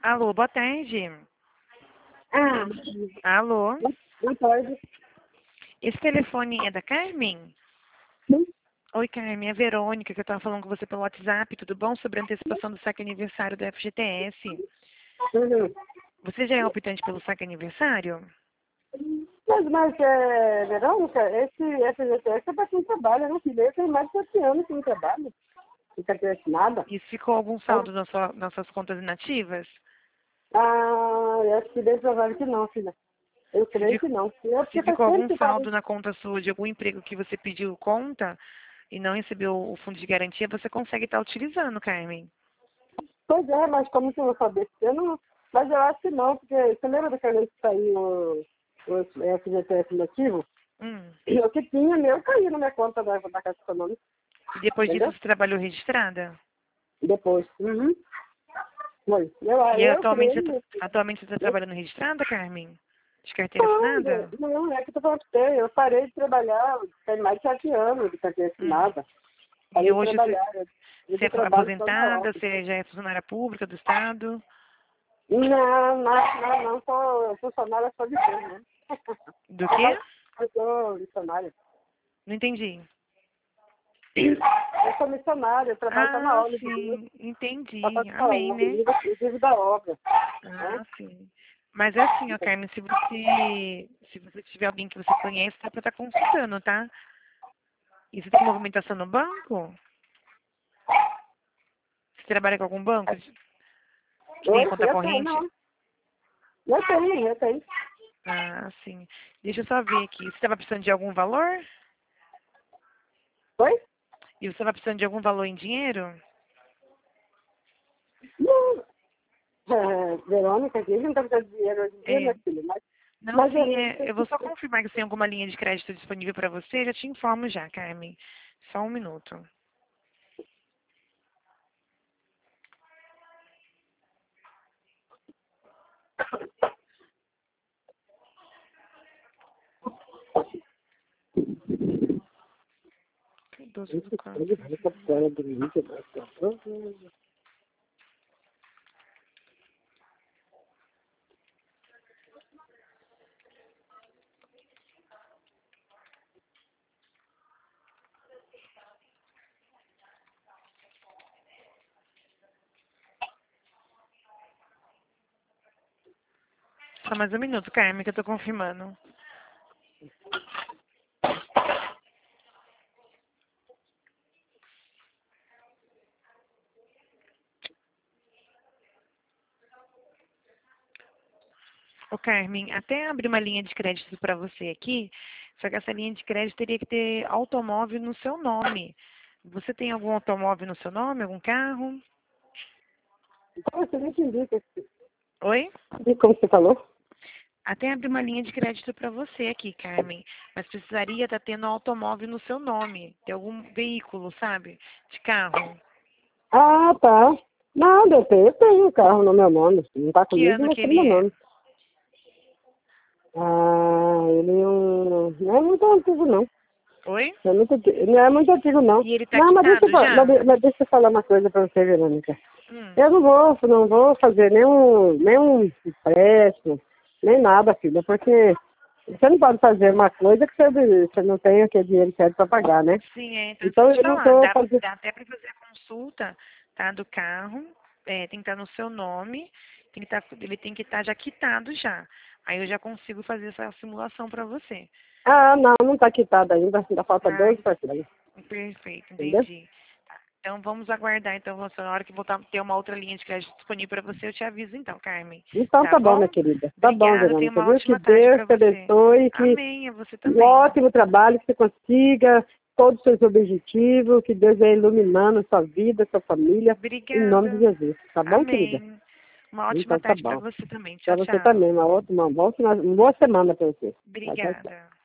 Alô, boa tarde. Ah, Alô, não pode. esse telefone é da Carmen? Sim. Oi, Carmen, é a Verônica, que eu estava falando com você pelo WhatsApp, tudo bom? Sobre a antecipação do saque aniversário do FGTS. Uhum. Você já é optante pelo saque aniversário? Mas, Verônica, esse FGTS é para quem trabalha, né, filha? Eu tenho mais de 7 anos que não trabalho. Não quer nada. E ficou algum saldo nas suas contas inativas? Ah, eu acho que bem provável que não, filha. Eu Se, creio fi- que não. Eu, se porque faz ficou tempo algum que saldo trabalho. na conta sua de algum emprego que você pediu conta e não recebeu o fundo de garantia, você consegue estar utilizando, Carmen. Pois é, mas como que eu vou saber? Eu não, mas eu acho que não, porque você lembra daquela vez que saiu o FGTS nativo? Hum. O que tinha meu caiu na minha conta da Caixa Econômica, E depois disso entendeu? você trabalhou registrada? Depois. Uhum. Foi. E Eu atualmente, creio. atualmente você está trabalhando registrada, Carmen? De carteira Não, assinada? não, é que eu tô falando pra você. Eu parei de trabalhar, tem mais de 7 anos de carteira Hum. assinada. E Parei de hoje trabalhar. Eu você de é trabalho só na aposentada, obra. você já é funcionária pública do Estado? Não, sou funcionária só de Deus, né? Do quê? Eu sou missionária. Não entendi. Eu sou missionária, eu trabalho só na Ah, obra de Deus. sim, Só entendi. faço a Amém, obra, né? eu vivo da obra. Né? Ah, sim. Mas é assim, ó, Carmen, se você tiver alguém que você conhece, dá pra estar consultando, tá? E você tem movimentação no banco? Você trabalha com algum banco que tem conta Eu tenho, corrente? não. Eu tenho. Ah, sim. Deixa eu só ver aqui. Você estava precisando de algum valor? Oi? E você estava precisando de algum valor em dinheiro? Não. Verônica, aqui não está precisando de dinheiro hoje em dia, É. minha filha, Não, mas sim, eu vou só confirmar que você tem alguma linha de crédito disponível para você. Já te informo já, Carmen. Só um minuto. Que 12 do carro. Só mais um minuto, Carmen, que eu tô confirmando. Ô, Carmen, até abrir uma linha de crédito para você aqui, só que essa linha de crédito teria que ter automóvel no seu nome. Você tem algum automóvel no seu nome, algum carro? você não entendi Oi? como você falou. Até abrir uma linha de crédito para você aqui, Carmen. Mas precisaria estar tendo automóvel no seu nome. Ter algum veículo, sabe? De carro. Ah, tá. Não, eu tenho um carro no meu nome. Não está Que comigo, ano mas que tem no ele meu é? nome. Ah, não é muito antigo, não. Oi? Não é muito antigo, não. E ele tá Não, quitado já? mas deixa eu falar uma coisa para você, Verônica. Hum. Eu não vou fazer nenhum empréstimo, nem nada, filha, porque você não pode fazer uma coisa que você não tem aquele dinheiro certo para pagar, né? Sim, é. Então, isso que eu Então vou te eu não falar. estou Dá, fazendo. dá até para fazer a consulta, tá? Do carro. É, tem que estar no seu nome. Ele tem que estar já quitado já. Aí eu já consigo fazer essa simulação para você. Ah, não está quitado ainda falta Ah, 12 parcelas, perfeito, entendeu? entendi. Tá. Então vamos aguardar, então, você, na hora que voltar ter uma outra linha de crédito disponível para você, eu te aviso então, Carmen. Então Tá tá bom, minha bom? querida. Tá bom, Obrigada, tenha Verônica, uma viu? Que ótima tarde Deus para te você. abençoe, que Amém, a você um também. ótimo trabalho, que você consiga todos os seus objetivos, que Deus venha iluminando sua vida, sua família, em nome de Obrigada. Jesus. Tá bom, querida? Amém. Uma ótima Então tá tarde para bom. você também. Tchau, Para você tchau. também, uma boa semana para você. Tchau, tchau, tchau. Obrigada.